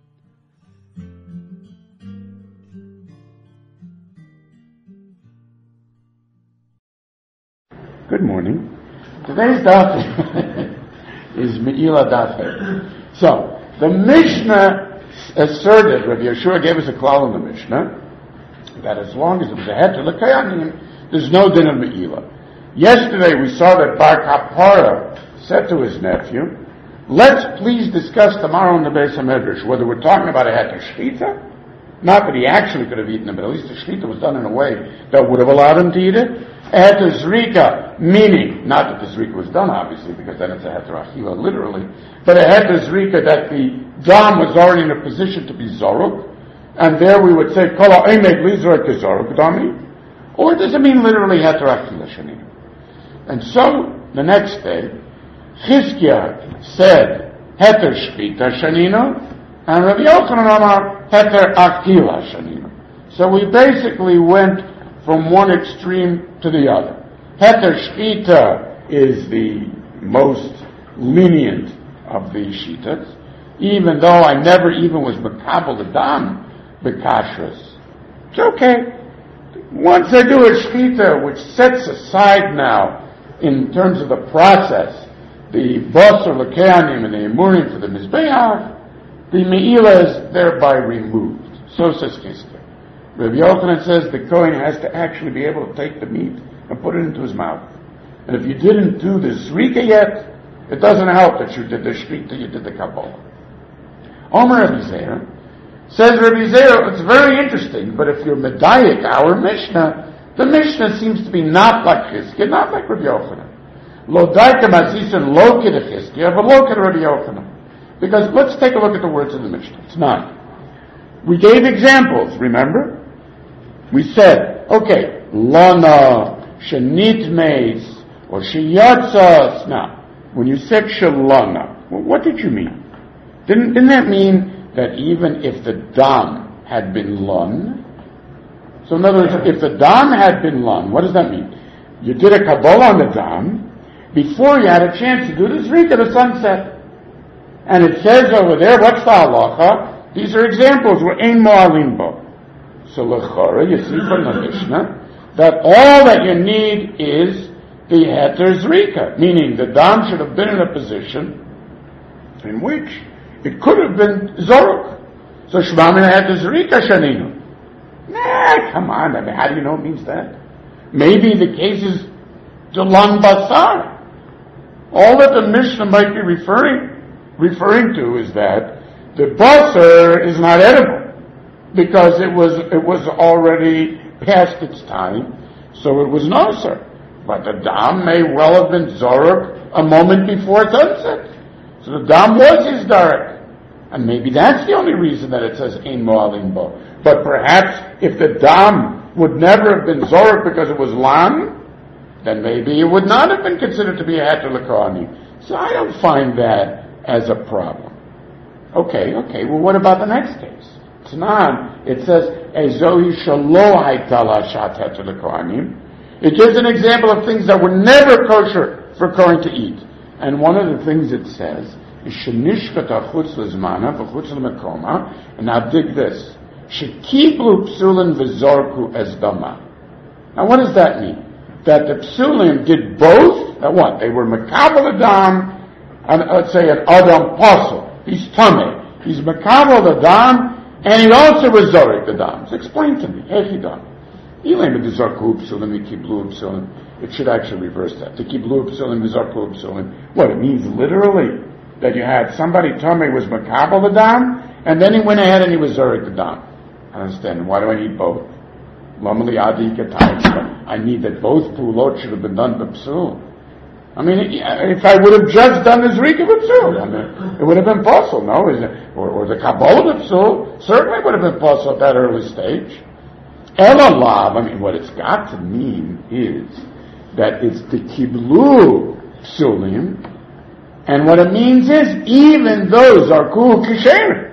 Good morning. Today's daf is Me'ila Daf. So, the Mishnah asserted, Rabbi Yeshua gave us a klal in the Mishnah, that as long as it was a heter l'kayanim, there's no din of Me'ila. Yesterday we saw that Bar Kapara said to his nephew, let's please discuss tomorrow in the Beis HaMedrash whether we're talking about a heter shchita, not that he actually could have eaten it, but at least the shchita was done in a way that would have allowed him to eat it. A heter zrika, meaning, not that the zrika was done obviously, because then it's a heter achila literally, but a heter zrika that the dam was already in a position to be zoruk, and there we would say, Kola Eimed Lizra Kizoruk Dami, or does it mean literally Heter Achila Shaninu? And so, the next day, Chizkiah said, Heter Shpita Shaninu, and Rabbi Yochanan Amar, Heter Achila Shaninu. So we basically went from one extreme to the other. Heter Shpita is the most lenient of the Shitas, even though I never even was Makabal the Dam, Bekashras. It's okay. Once I do a shchita, which sets aside now, in terms of the process, the basar l'keanim and the emurim for the mizbeach, the me'ila is thereby removed. So says Chizkiah. Rabbi Yochanan says the kohen has to actually be able to take the meat and put it into his mouth. And if you didn't do the zrika yet, it doesn't help that you did the shchita, you did the kabbalah. Omer Rabbi Zeir says Rabbi Zeir, it's very interesting, but if you're medayik, our Mishnah, the Mishnah seems to be not like Chizkiah, not like Rabbi Yochanan. Lo daika mazisin lo kid Chizkiah, but lo kid Rabbi Yochanan. Because let's take a look at the words of the Mishnah. It's not. We gave examples, remember? We said, okay, lana, shenit meis, or sheyatzas. Now, when you said shalana, well, what did you mean? Didn't that mean that even if the dam had been lun, so in other words, if the dam had been lun, what does that mean? You did a kabbalah on the dam before you had a chance to do the zrika, the sunset. And it says over there, what's the halacha? These are examples where ein mo'alim bo. So l'chora, you see from the Mishnah, that all that you need is the heter zrika, meaning the dam should have been in a position in which it could have been zoruk. So Shmamina had the zrika shaninu. Nah, come on, I mean, how do you know it means that? Maybe the case is Jalan Basar. All that the Mishnah might be referring to is that the basar is not edible because it was already past its time, so it was nosar. But the dam may well have been zoruk a moment before sunset. So the dam was his dark. And maybe that's the only reason that it says ein mo'alim bo. But perhaps if the dam would never have been zoruk because it was lan, then maybe it would not have been considered to be a heter l'kohanim. So I don't find that as a problem. Okay, well what about the next case? Tanan, it says, Ezohi shalo hayta la'ashat heter l'kohanim. It gives an example of things that were never kosher for kohen to eat. And one of the things it says is shenishkata chutz l'zmana v'chutz l'mekoma. And now dig this. Shekiblu psulin v'zorku es dama. Now what does that mean? That the psulim did both That what? They were Makabal Adam, and let's say an Adam Pasul. He's Tameh. He's Makabal Adam, and he also was Zorik Adam. So explain to me, Echidam. It should actually reverse that. To Kiblu Psulim, Vizarku Psulim. What, it means literally that you had somebody Tameh was Makabal Adam, and then he went ahead and he was Zorik Adam. I understand. Why do I need both? I need that both Pulot should have been done by Psul. I mean, if I would have just done the Zrika B'Psul, it would have been possible, no? Or the Kabbalah B'Psul certainly would have been possible at that early stage. Elalav, I mean, what it's got to mean is that it's the Kiblu Psulim, and what it means is even those are Kul Kisher.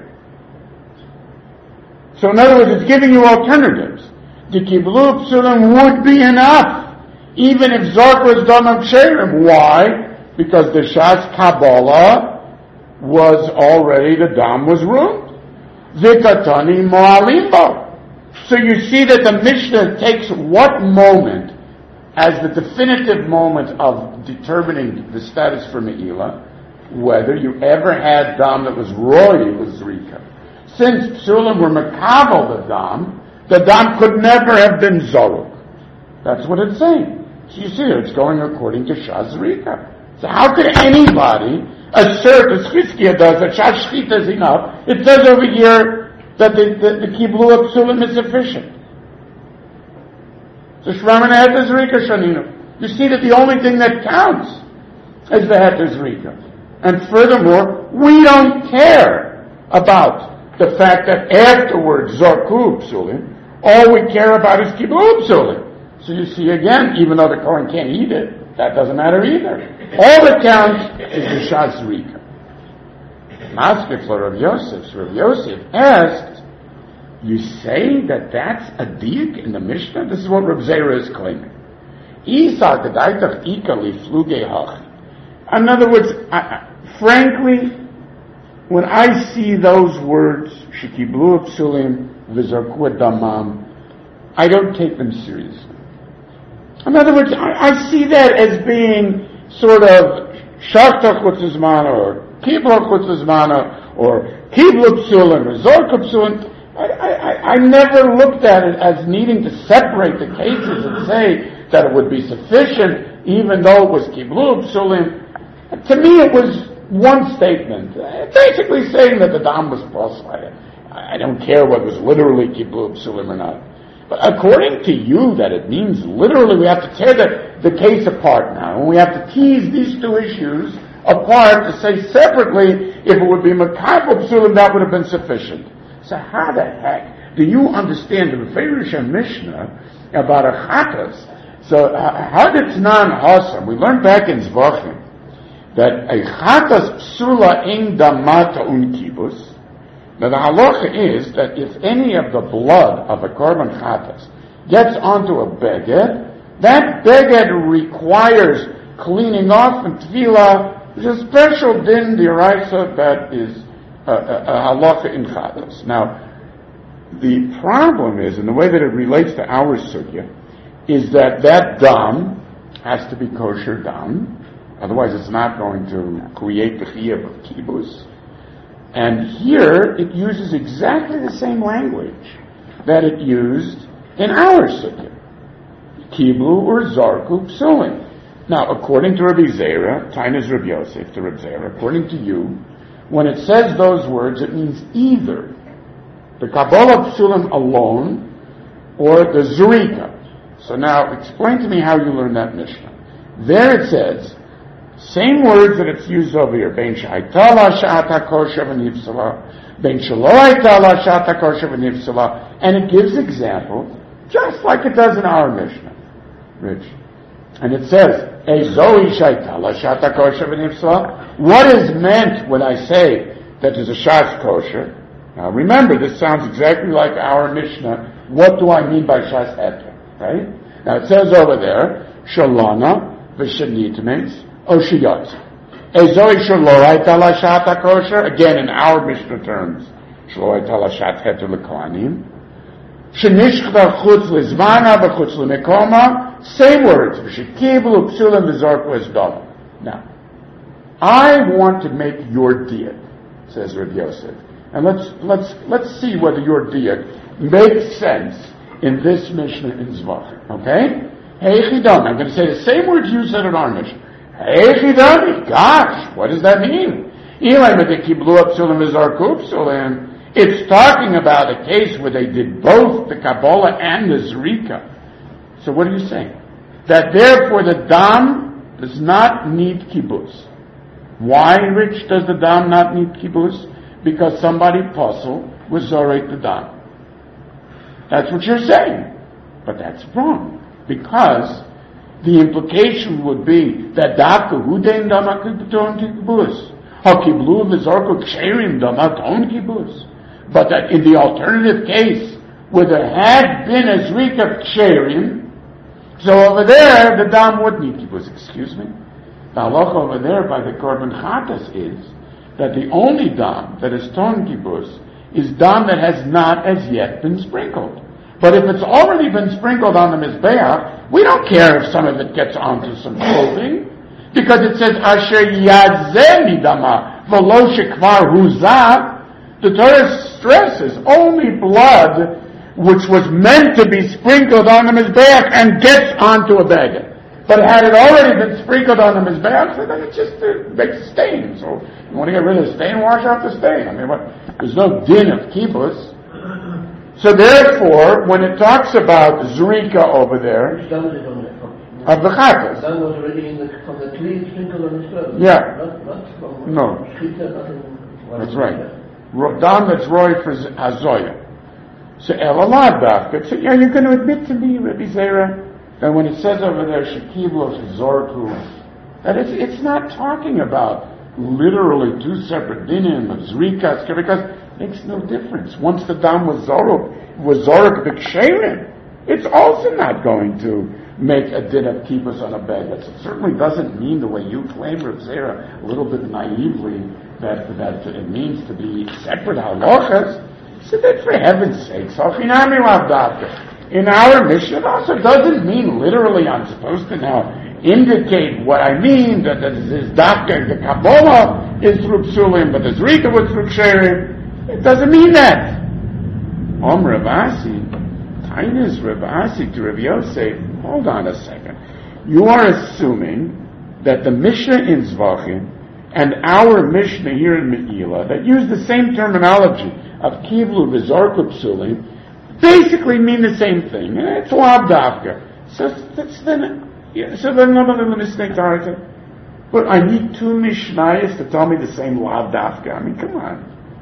So in other words, it's giving you alternatives. The Kiblu Psulim would be enough, even if Zark was done on Ksherim. Why? Because the Shas Kabbalah was already, the dam was ruined. Vikatani Mo'alimba. So you see that the Mishnah takes what moment as the definitive moment of determining the status for Me'ilah, whether you ever had dam that was roy with Zrika. Since Psulim were Makabal the dam could never have been Zoruk. That's what it's saying. So you see that it's going according to Shas Zrika. So how could anybody assert, as Chizkiah does, that Shas Shchita is enough? It says over here that the Kiblu of Psulim is sufficient. So Shramana had the Zrika Shaninu. You see that the only thing that counts is the Het Zrika. And furthermore, we don't care about the fact that afterwards Zarku Psulim, all we care about is Kiblu Psulim. So you see again, even though the Kohen can't eat it, that doesn't matter either. All that counts is the Shas Zrika. Maskef for Rav Yosef. So Rav Yosef asked, you say that that's a diak in the Mishnah? This is what Rav Zera is claiming. In other words, frankly, when I see those words, Shekiblu Psulim, V'zarku Damam, I don't take them seriously. In other words, I see that as being sort of Shaktach Chutzizmana, or Kiblu Chutzizmana, or Kiblu Psulim, or Zorku Psulim. I never looked at it as needing to separate the cases and say that it would be sufficient, even though it was Kiblu Psulim. To me, it was one statement, basically saying that the dam was possible. I don't care whether it was literally Kiblu Psulim or not. But according to you, that it means literally, we have to tear the case apart now, and we have to tease these two issues apart to say separately, if it would be Makabal Psulim, that would have been sufficient. So how the heck do you understand the Meferish Mishnah about a chatas? So how did Tznan Hasam? We learned back in Zvachim that a chatas psula in damata kibus. Now the halacha is that if any of the blood of a korban chatas gets onto a beged, that beged requires cleaning off and tefillah. There's a special din d'oraisa that is a halacha in chatas. Now, the problem is, and the way that it relates to our sugya, is that dam has to be kosher dam, otherwise it's not going to create the chiyuv of kibbutz. And here it uses exactly the same language that it used in our sugya, kiblu or zarku psulim. Now, according to Rabbi Zera, Tainas Rabbi Yosef to Rabbi Zera, according to you, when it says those words, it means either the Kabbalah Psulim alone or the Zurika. So now, explain to me how you learn that Mishnah. There it says, same words that it's used over here, Ben Sha'ayta la Sha'ata Kosher v'nifsala, Ben Shelo Ayta la Sha'ata Kosher v'nifsala, and it gives examples, just like it does in our Mishnah, Rich. And it says, what is meant when I say that there's a Shas kosher? Now remember, this sounds exactly like our Mishnah. What do I mean by Shas eter? Right? Now it says over there, Shalana v'shanitmes oshiyot. Ezoi shaloraita la shata kosher. Again, in our Mishnah terms, shaloraita la shat heter l'kohanim. Shenishchta chutz lizmana v'chutz l'mekoma. same words. V'shekiblu psulim v'zarku es dama. Now, I want to make your diet, says Rav Yosef. And let's see whether your diet makes sense in this Mishnah in Zvachim. Okay? Heichidami. I'm going to say the same words you said in our Mishnah. Heichidami. Gosh, what does that mean? It's talking about a case where they did both the Kabbalah and the Zrika. So what are you saying? That therefore the Dam does not need kibbutz. Why, Rich, does the Dam not need kibbutz? Because somebody puzzle was zorek the Dam. That's what you're saying. But that's wrong. Because the implication would be that Dafka Hudein Dama kibbutz. HaKiblu v'zorku ksherim Dama ton kibbutz. But that in the alternative case, where there had been a Zrika ksherim, so over there, the Dam would need kibbutz. Excuse me? The halacha over there by the Korban Chatas is that the only Dam that is ton kibbutz is Dam that has not as yet been sprinkled. But if it's already been sprinkled on the Mizbeach, we don't care if some of it gets onto some clothing, because it says, Asher Yadzeh Midama, V'lo Shekvar Huzah. The Torah stresses only blood which was meant to be sprinkled on the Mizbeach and gets onto a beged. But had it already been sprinkled on the Mizbeach, so then it just makes a stain. So you want to get rid of the stain, wash off the stain. I mean, there's no din of kibbutz. So therefore, when it talks about Zrika over there, of the Chatas. That was already from the clean sprinkle on his clothes. Yeah. Not from No. Shita, nothing. That's right. Dam that's roy for Hazoya. So Elalav Dafka. So yeah, you're going to admit to me, Rabbi Zera, that when it says over there, Shekiblo Shazorku, that it's not talking about literally two separate dinim of Zrika, because it makes no difference. Once the Dam was Zoruk B'Ksherim, it's also not going to make a din of kibbutz on a bed. It certainly doesn't mean the way you claim, Rav Zera, a little bit naively, that it means to be separate halachas. So that for heaven's sake, in our Mishnah, it also doesn't mean literally I'm supposed to now indicate what I mean, that this doctor, the Kabbalah is through psulim, but the Zrika was through ksherim. It doesn't mean that. Rav Asi, Tainis Rav Asi to Rav Yosef, hold on a second. You are assuming that the Mishnah in Zvachim and our Mishnah here in Me'ila, that use the same terminology of Kivlu v'Zarku Psulim, basically mean the same thing. It's Lav Davka. So then nobody will mistake the But I need two Mishnayos to tell me the same Lav Davka. I mean, come on.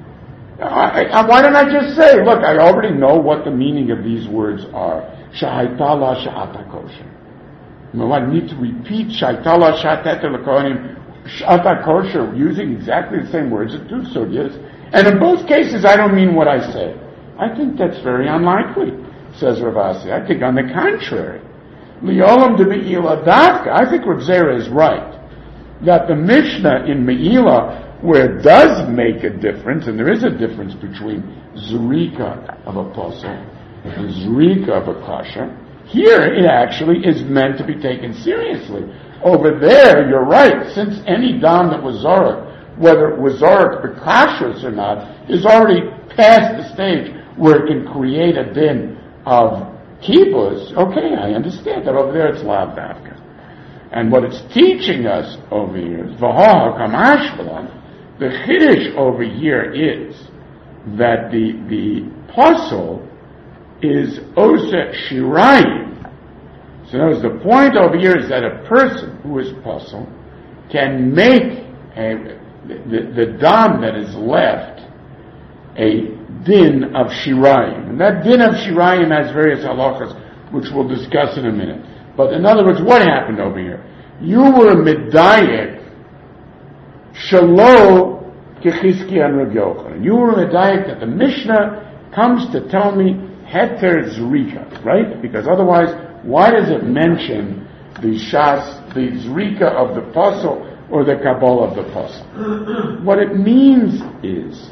Why don't I just say, look, I already know what the meaning of these words are. Sha'aitala sha'ata kosher. I need to repeat Sha'aitala sha'ata l'kohanim sha'ata kosher using exactly the same words as two sugyas. And in both cases, I don't mean what I say. I think that's very unlikely, says Rav Asi. I think on the contrary. Li'olam de Me'ila Dafka. I think Rav Zera is right. That the Mishnah in Me'ila, where it does make a difference, and there is a difference between Zrika of a posel and Zrika of a kasha, here it actually is meant to be taken seriously. Over there, you're right, since any dam that was Zorak, whether it was Zorak Bekashas or not, is already past the stage where it can create a din of kibbutz. Okay, I understand that over there it's Lav Davka. And what it's teaching us over here is V'ha Kamashvalan. The Chiddush over here is that the posel is Osa Shirayim. So notice the point over here is that a person who is posel can make the dam that is left a din of Shirayim. And that din of Shirayim has various halachas, which we'll discuss in a minute. But in other words, what happened over here? You were medayek Shalo Kechizki and Rav Yochanan. You were medayek that the Mishnah comes to tell me Heter Zrika, right? Because otherwise, why does it mention the Zrika of the Posel or the Kabbalah of the Posel? What it means is,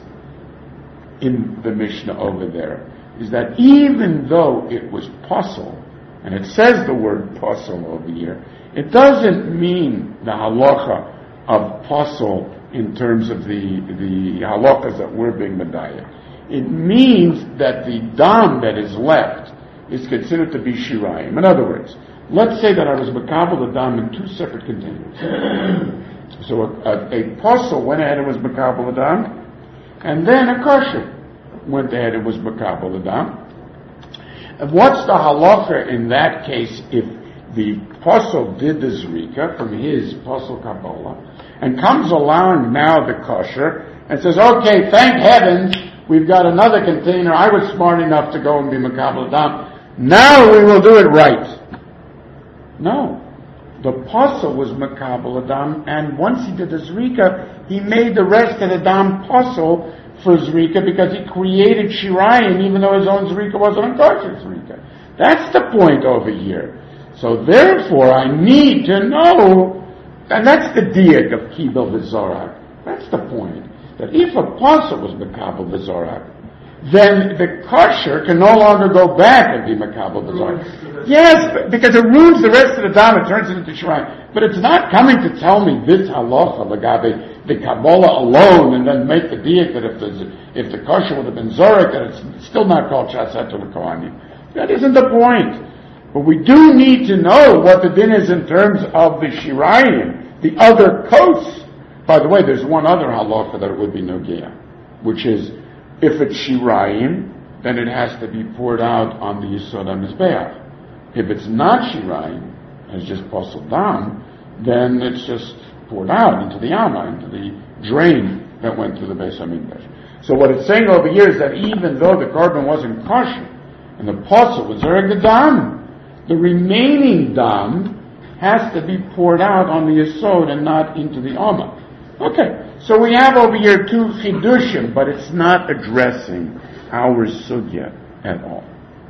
in the Mishnah over there, is that even though it was Posel and it says the word posel over here, it doesn't mean the halacha of posel in terms of the halachas that we're being medayah. It means that the dam that is left is considered to be shirayim. In other words, let's say that I was makabel the dam in two separate containers. So a posel went ahead and was makabel the dam, and then a kosher went ahead and was makabel the dam. And what's the halacha in that case if the posel did the zrika from his posel kabbalah and comes along now the kosher and says, okay, thank heavens, we've got another container. I was smart enough to go and be makabel dam. Now we will do it right. No. The posel was makabel dam, and once he did the zrika, he made the rest of the dam posel for zrika because he created shirayim even though his own zrika wasn't a kosher zrika. That's the point over here. So therefore I need to know, and that's the diak of kibel v'zorak. That's the point. That if a posel was makabel v'zorak, then the kosher can no longer go back and be makabel v'zorak. Yes, because it ruins the rest of the dam, it turns it into shirayim. But it's not coming to tell me this halacha l'gabe the Kabbalah alone and then make the diak that if the kosher would have been zorak, that it's still not called chasatul l'kohanim. That isn't the point. But we do need to know what the din is in terms of the shirayim, the other coats. By the way, there's one other halacha that it would be nogea, which is if it's shirayim, then it has to be poured out on the yisod hamizbeach. If it's not shirayim, it's just posel dam, then it's just poured out into the Yama, into the drain that went through the Beis HaMikdash. So what it's saying over here is that even though the korban wasn't kosher, and the posel was zereg the dam, the remaining dam has to be poured out on the yesod and not into the Yama. Okay, so we have over here two chidushim, but it's not addressing our sugya at all.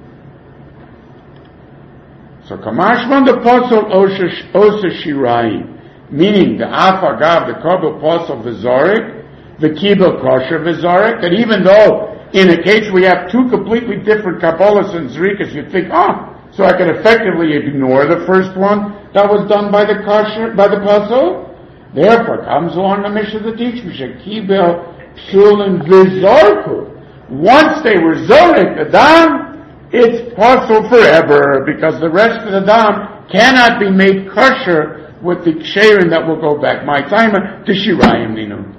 So kamashman the posel osa shirayim, meaning the afagav, the korban posel v'zorik, the kibel kosher v'zorik, that even though in a case we have two completely different kabbalas and zrikas, you think, so I can effectively ignore the first one that was done by the kosher, by the posel. Therefore comes along the Mishnah to teach me, kibel psulin v'zorku. Once they were zorik the dam, it's posel forever, because the rest of the dam cannot be made kosher with the ksherim that will go back. My time to shirayim ninu.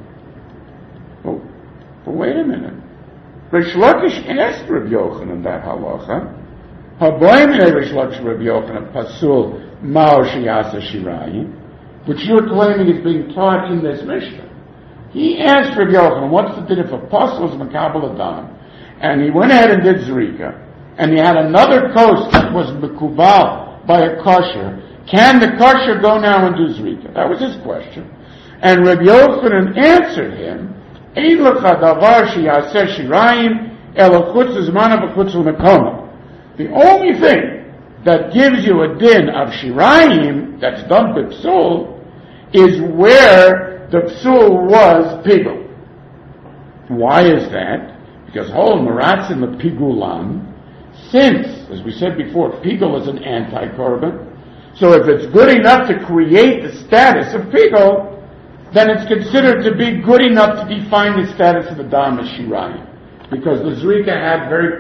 But wait a minute. Rish Lakish asked Rabbi Yochanan that halacha. Haboim Rish Lakish Rabbi Yochanan pasul mao shiyasa shirayim, which you're claiming is being taught in this Mishnah. He asked Rabbi Yochanan, what's the din if a posel is makabel adam, and he went ahead and did zrika, and he had another coast that was mekubal by a kosher. Can the kosher go now and do zrika? That was his question. And Rabbi Yochanan answered him, Ein lecha davar sheyaseh shirayim ela chutz zmana v'chutz l'mekoma. The only thing that gives you a din of shirayim that's done by psul is where the psul was pigul. Why is that? Because whole maratzin the pigulan, since, as we said before, pigul is an anti-korban, so if it's good enough to create the status of pigul, then it's considered to be good enough to define the status of the dam as shirayim. Because the zrika had very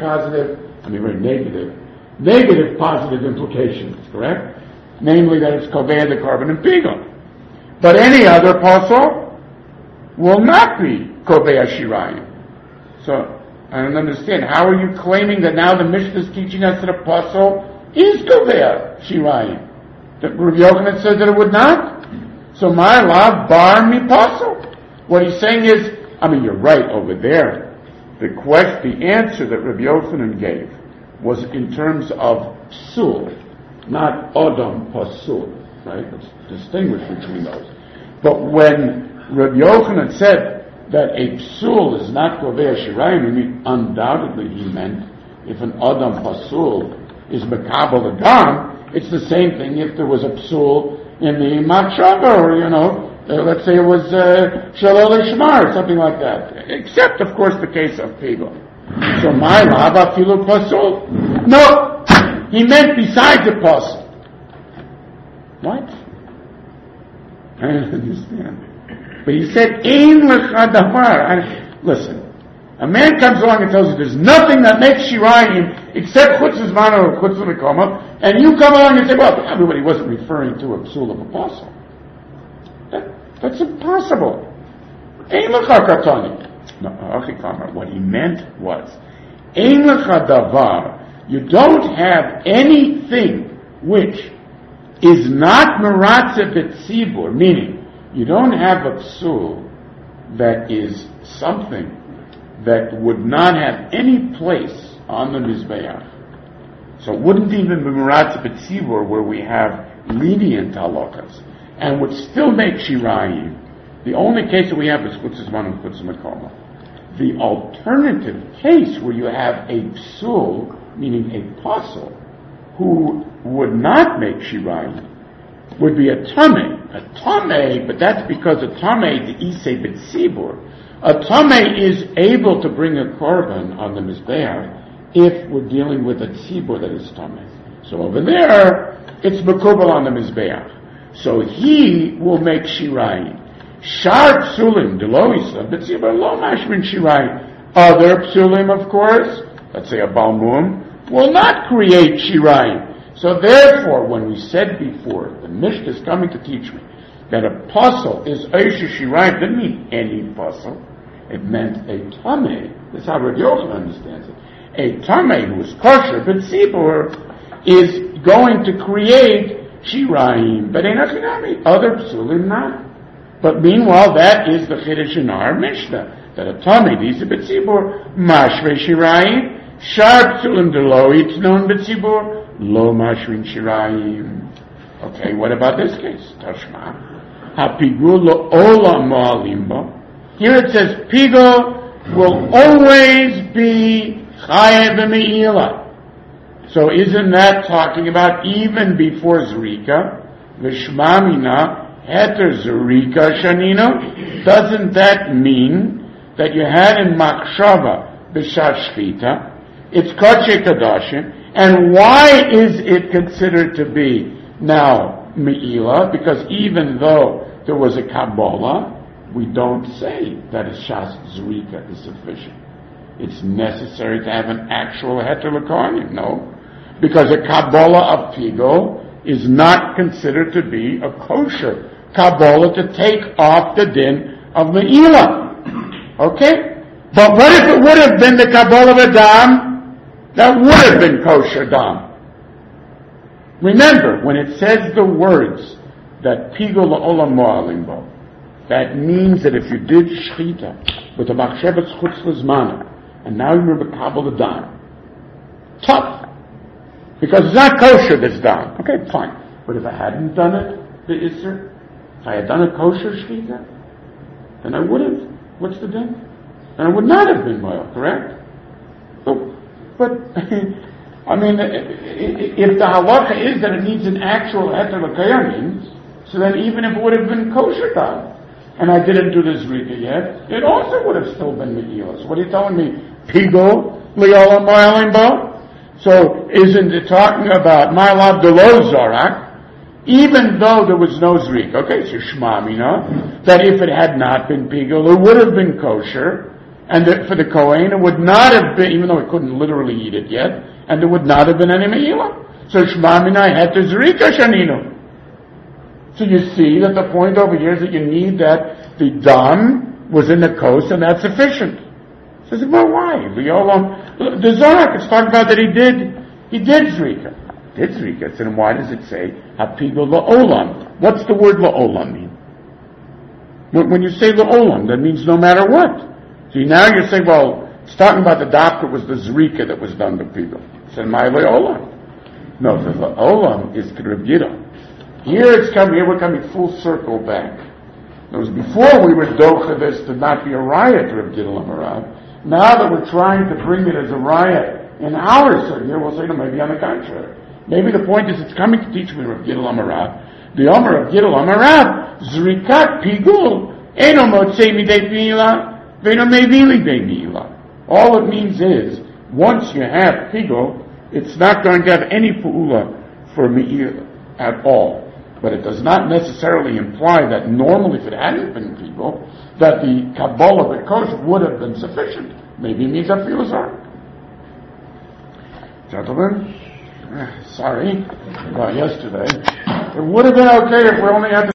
negative positive implications, correct? Namely that it's koveh the korban and pigul. But any other posel will not be koveh shirayim. So, I don't understand. How are you claiming that now the Mishnah is teaching us that a posel is koveh shirayim? That Rabbi Yochanan said that it would not? So my lav bar mi posel. What he's saying is, you're right over there. The answer that Rabbi Yochanan gave was in terms of psul, not odom pasul, right? Let's distinguish between those. But when Rabbi Yochanan said that a psul is not koveh shirayim, undoubtedly he meant if an odom pasul is mekabel adam, it's the same thing if there was a psul in the machshava, or let's say it was shalol shmar, something like that. Except, of course, the case of pigul. So my lav afilu pasul. No, he meant besides apostle. What? I don't understand. But he said, Ein lecha davar. Listen, a man comes along and tells you there's nothing that makes Shirayim except Chutz Zman or Chutz L'Mekoma, and you come along and say, well, everybody wasn't referring to a psul of apostle. That's impossible. Ein lecha katani. No, what he meant was, Ein lecha davar, you don't have anything which is not meratze b'tzibur, meaning you don't have a psul that is something that would not have any place on the Mizbeach. So it wouldn't even be meratze b'tzibur where we have lenient halakas, and would still make shirayim. The only case that we have is Chutz Zman and Chutz L'Mekoma. The alternative case where you have a psul, meaning a apostle, who would not make shirayim, would be a tameh. A tameh, but that's because a tameh, the isei b'tzibur, a tameh is able to bring a korban on the mizbeach if we're dealing with a tzibur that is tameh. So over there, it's mekubal on the mizbeach. So he will make shirayim. Shar psulim deloisa b'tzibur lo mashmin shirayim. Other psulim, of course, let's say a balmum, will not create shirayim. So therefore, when we said before, the Mishnah is coming to teach me that apostle is Eisha Shirayim, didn't mean any apostle. It meant a tameh. That's how Rav Yochanan understands it. A tameh who is kosher, but tzibur, is going to create Shirayim, but enachinami, other psulim not. But meanwhile, that is the Chiddush in our Mishnah, that a tameh, these are b'tzibur, mashve Shirayim, shar psulim delo itnon b'tzibur, Lo mashrin shirayim. Okay, what about this case? Tashma. Hapigul lo olam mo'alimba. Here it says, Pigul will always be chayev me'ila. So isn't that talking about even before Zrika? Vishmamina heter Zrika shanino? Doesn't that mean that you had in Machshava b'shat shchita? It's kodshe kadashim. And why is it considered to be now me'ila? Because even though there was a Kabbalah, we don't say that a Shas Zrika is sufficient. It's necessary to have an actual heter l'kohanim, no? Because a Kabbalah of Pigul is not considered to be a kosher Kabbalah to take off the din of me'ila. Okay? But what if it would have been the Kabbalah of Adam? That would have been kosher dam. Remember, when it says the words that pigul la'olam mo'alim bo, that means that if you did shchita with a machshevet chutz l'zmana, and now you remember kabbalah the dam, tough, because it's not kosher this dam. Okay, fine. But if I hadn't done it, the isser, if I had done a kosher shchita, then I would have. What's the din? Then I would not have been mo'al, correct? But, I mean, if the halacha is that it needs an actual heter l'kohanim, so then even if it would have been kosher dam, and I didn't do this Zrika yet, it also would have still been me'ila. So what are you telling me? Pigul li'olam mo'alim bo? So isn't it talking about ma'alav delo zorak, even though there was no Zrika? Okay, so shmamina, that if it had not been pigul, it would have been kosher. And for the Kohen, it would not have been, even though it couldn't literally eat it yet, and there would not have been any me'ila. So Shema Minai had to Zrika Shaninu. So you see that the point over here is that you need that the dam was in the coast, and that's sufficient. So well, why? The Zohar is talking about that he did Zrika. Did Zrika. So then why does it say Hapigul la'olam? What's the word la'olam mean? When you say la'olam, that means no matter what. See, now you're saying, well, it's talking about the doctor was the Zrika that was done to people. It's in my olam. No, the olam is Reb Gidon. Here we're coming full circle back. It was before we were docha this to not be a riot, Reb Gidon Amarav. Now that we're trying to bring it as a riot in our circle, here we'll say, no, maybe on the contrary. Maybe the point is it's coming to teach me Reb Gidon Amarav. The Omer of Gidon Amarav, Zrikat Pigul, Eno Motzei Midei Pila, All it means is, once you have pigul, It's not going to have any pu'ula for me'ir at all. But it does not necessarily imply that normally, if it hadn't been people, that the Kabbalah, the Kosh, would have been sufficient. Maybe it means a philosopher. Gentlemen, sorry about yesterday. It would have been okay if we only had